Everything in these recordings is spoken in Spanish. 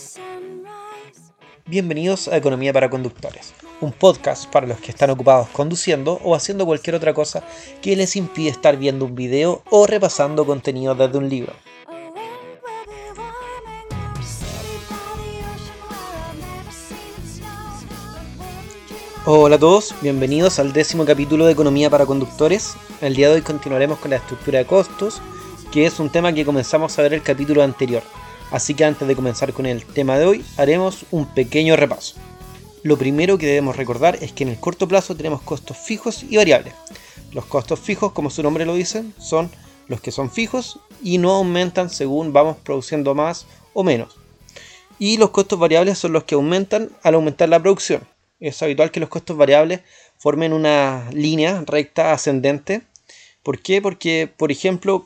Bienvenidos a Economía para Conductores, un podcast para los que están ocupados conduciendo o haciendo cualquier otra cosa que les impide estar viendo un video o repasando contenido desde un libro. Hola a todos, bienvenidos al 10º capítulo de Economía para Conductores. El día de hoy continuaremos con la estructura de costos, que es un tema que comenzamos a ver el capítulo anterior. Así que antes de comenzar con el tema de hoy, haremos un pequeño repaso. Lo primero que debemos recordar es que en el corto plazo tenemos costos fijos y variables. Los costos fijos, como su nombre lo dice, son los que son fijos y no aumentan según vamos produciendo más o menos. Y los costos variables son los que aumentan al aumentar la producción. Es habitual que los costos variables formen una línea recta ascendente. ¿Por qué? Porque, por ejemplo,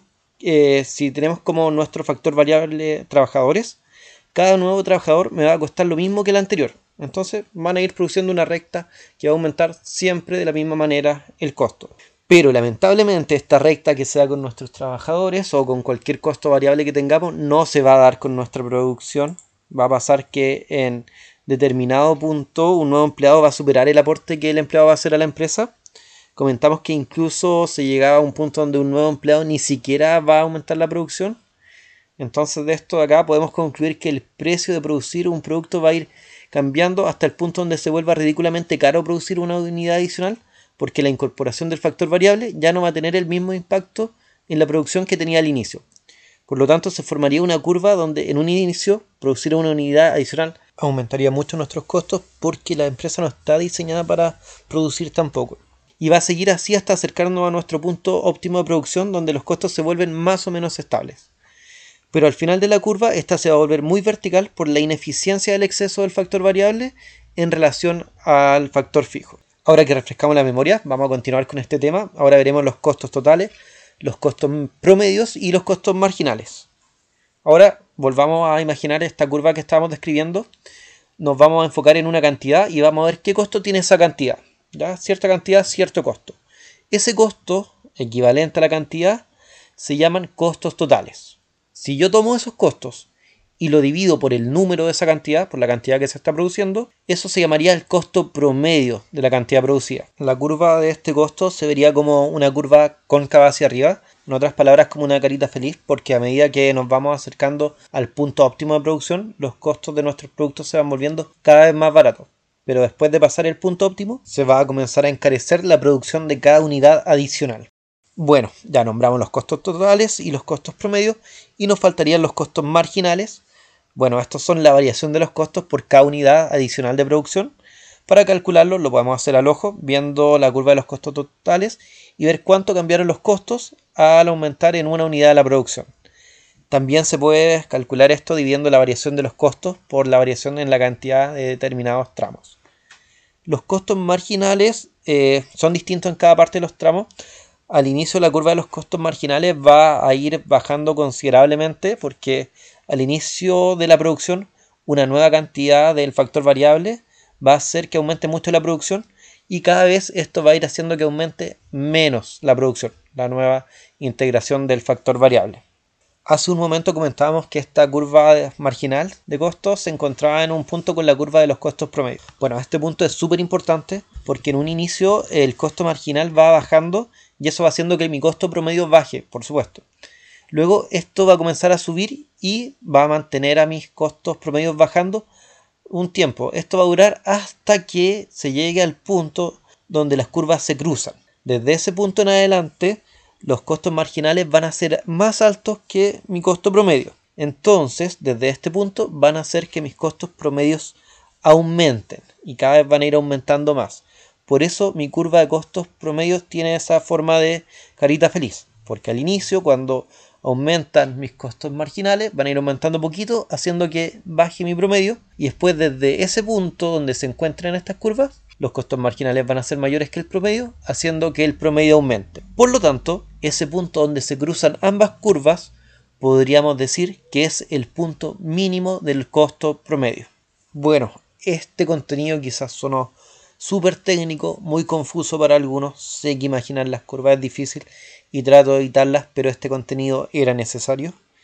si tenemos como nuestro factor variable trabajadores, cada nuevo trabajador me va a costar lo mismo que el anterior. Entonces van a ir produciendo una recta que va a aumentar siempre de la misma manera el costo. Pero lamentablemente esta recta que se da con nuestros trabajadores o con cualquier costo variable que tengamos no se va a dar con nuestra producción. Va a pasar que en determinado punto un nuevo empleado va a superar el aporte que el empleado va a hacer a la empresa. Comentamos que incluso se llegaba a un punto donde un nuevo empleado ni siquiera va a aumentar la producción. Entonces de esto de acá podemos concluir que el precio de producir un producto va a ir cambiando hasta el punto donde se vuelva ridículamente caro producir una unidad adicional, porque la incorporación del factor variable ya no va a tener el mismo impacto en la producción que tenía al inicio. Por lo tanto, se formaría una curva donde en un inicio producir una unidad adicional aumentaría mucho nuestros costos porque la empresa no está diseñada para producir tan poco. Y va a seguir así hasta acercarnos a nuestro punto óptimo de producción donde los costos se vuelven más o menos estables. Pero al final de la curva esta se va a volver muy vertical por la ineficiencia del exceso del factor variable en relación al factor fijo. Ahora que refrescamos la memoria, vamos a continuar con este tema. Ahora veremos los costos totales, los costos promedios y los costos marginales. Ahora volvamos a imaginar esta curva que estábamos describiendo. Nos vamos a enfocar en una cantidad y vamos a ver qué costo tiene esa cantidad. ¿Ya? Cierta cantidad, cierto costo. Ese costo, equivalente a la cantidad, se llaman costos totales. Si yo tomo esos costos y lo divido por el número de esa cantidad, por la cantidad que se está produciendo, eso se llamaría el costo promedio de la cantidad producida. La curva de este costo se vería como una curva cóncava hacia arriba, en otras palabras como una carita feliz, porque a medida que nos vamos acercando al punto óptimo de producción, los costos de nuestros productos se van volviendo cada vez más baratos. Pero después de pasar el punto óptimo, se va a comenzar a encarecer la producción de cada unidad adicional. Bueno, ya nombramos los costos totales y los costos promedios y nos faltarían los costos marginales. Bueno, estos son la variación de los costos por cada unidad adicional de producción. Para calcularlo lo podemos hacer al ojo, viendo la curva de los costos totales y ver cuánto cambiaron los costos al aumentar en una unidad de la producción. También se puede calcular esto dividiendo la variación de los costos por la variación en la cantidad de determinados tramos. Los costos marginales son distintos en cada parte de los tramos. Al inicio la curva de los costos marginales va a ir bajando considerablemente porque al inicio de la producción una nueva cantidad del factor variable va a hacer que aumente mucho la producción y cada vez esto va a ir haciendo que aumente menos la producción, la nueva integración del factor variable. Hace un momento comentábamos que esta curva marginal de costos se encontraba en un punto con la curva de los costos promedio. Bueno, este punto es súper importante porque en un inicio el costo marginal va bajando y eso va haciendo que mi costo promedio baje, por supuesto. Luego esto va a comenzar a subir y va a mantener a mis costos promedios bajando un tiempo. Esto va a durar hasta que se llegue al punto donde las curvas se cruzan. Desde ese punto en adelante los costos marginales van a ser más altos que mi costo promedio. Entonces, desde este punto van a hacer que mis costos promedios aumenten y cada vez van a ir aumentando más. Por eso mi curva de costos promedios tiene esa forma de carita feliz. Porque al inicio, cuando aumentan mis costos marginales, van a ir aumentando poquito, haciendo que baje mi promedio. Y después, desde ese punto donde se encuentran estas curvas, los costos marginales van a ser mayores que el promedio, haciendo que el promedio aumente. Por lo tanto, ese punto donde se cruzan ambas curvas, podríamos decir que es el punto mínimo del costo promedio. Bueno, este contenido quizás sonó súper técnico, muy confuso para algunos. Sé que imaginar las curvas es difícil y trato de evitarlas, pero este contenido era necesario.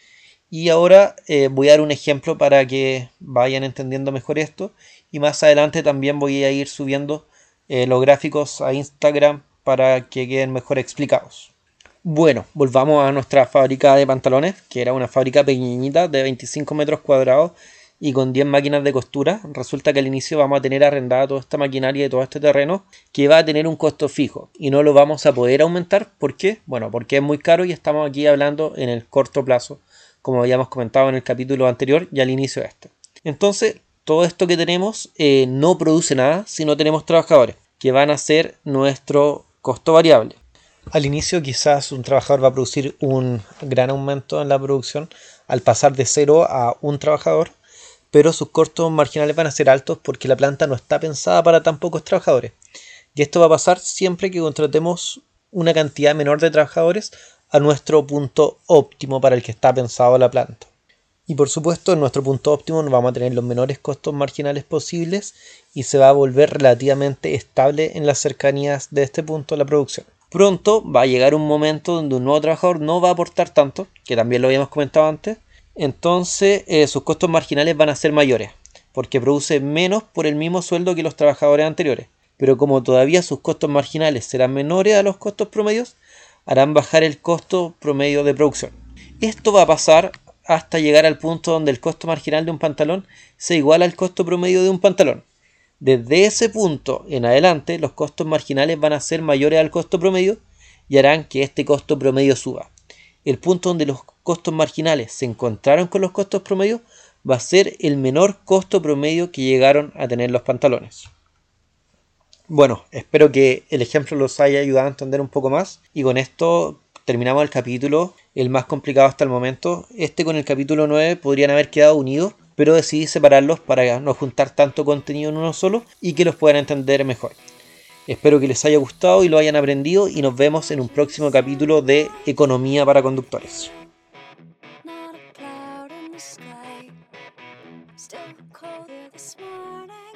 Y ahora voy a dar un ejemplo para que vayan entendiendo mejor esto. Y más adelante también voy a ir subiendo los gráficos a Instagram para que queden mejor explicados. Bueno, volvamos a nuestra fábrica de pantalones, que era una fábrica pequeñita de 25 metros cuadrados y con 10 máquinas de costura. Resulta que al inicio vamos a tener arrendada toda esta maquinaria y todo este terreno que va a tener un costo fijo y no lo vamos a poder aumentar. ¿Por qué? Bueno, porque es muy caro y estamos aquí hablando en el corto plazo, como habíamos comentado en el capítulo anterior y al inicio de este. Entonces, todo esto que tenemos no produce nada si no tenemos trabajadores, que van a ser nuestro costo variable. Al inicio quizás un trabajador va a producir un gran aumento en la producción al pasar de 0 a un trabajador, pero sus costos marginales van a ser altos porque la planta no está pensada para tan pocos trabajadores. Y esto va a pasar siempre que contratemos una cantidad menor de trabajadores a nuestro punto óptimo para el que está pensado la planta. Y por supuesto en nuestro punto óptimo vamos a tener los menores costos marginales posibles y se va a volver relativamente estable en las cercanías de este punto la producción. Pronto va a llegar un momento donde un nuevo trabajador no va a aportar tanto, que también lo habíamos comentado antes, entonces sus costos marginales van a ser mayores, porque produce menos por el mismo sueldo que los trabajadores anteriores. Pero como todavía sus costos marginales serán menores a los costos promedios, harán bajar el costo promedio de producción. Esto va a pasar hasta llegar al punto donde el costo marginal de un pantalón se iguala al costo promedio de un pantalón. Desde ese punto en adelante, los costos marginales van a ser mayores al costo promedio y harán que este costo promedio suba. El punto donde los costos marginales se encontraron con los costos promedios va a ser el menor costo promedio que llegaron a tener los pantalones. Bueno, espero que el ejemplo los haya ayudado a entender un poco más y con esto terminamos el capítulo, el más complicado hasta el momento. Con el capítulo 9 podrían haber quedado unidos, pero decidí separarlos para no juntar tanto contenido en uno solo y que los puedan entender mejor. Espero que les haya gustado y lo hayan aprendido y nos vemos en un próximo capítulo de Economía para Conductores. Not a cloud in the sky. Still cold this morning.